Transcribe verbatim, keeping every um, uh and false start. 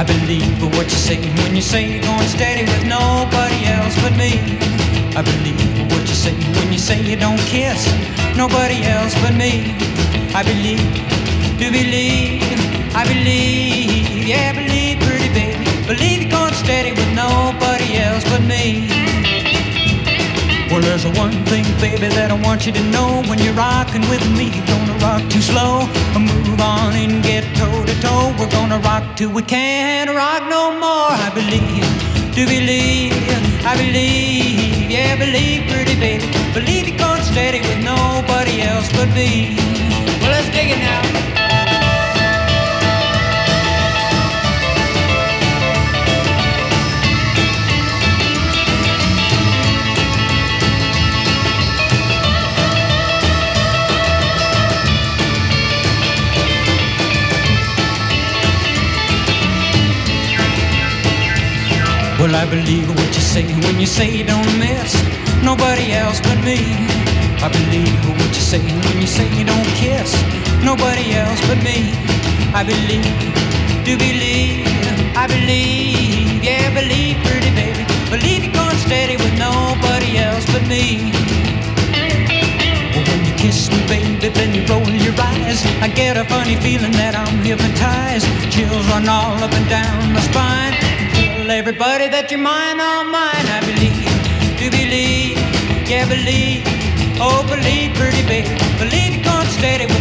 I believe what you say when you say you're going steady with nobody else but me. I believe what you say when you say you don't kiss nobody else but me. I believe, do believe, I believe, yeah, believe, pretty baby. Believe you're going steady with nobody else but me. Well, there's one thing, baby, that I want you to know. When you're rocking with me, you're gonna rock too slow. Move on and get toe to toe. We're gonna rock till we can't rock no more. I believe, do believe, I believe, yeah, believe, pretty baby. Believe you're going steady with nobody else but me. Well, let's dig it now. Well, I believe what you say when you say you don't miss nobody else but me. I believe what you say when you say you don't kiss nobody else but me. I believe, do believe, I believe, yeah, believe, pretty baby. Believe you're going steady with nobody else but me. Well, when you kiss me, baby, then you roll your eyes. I get a funny feeling that I'm hypnotized. Chills run all up and down my spine. Tell everybody that you're mine, all mine. I believe, do believe, yeah, believe, oh, believe, pretty baby. Believe you're going steady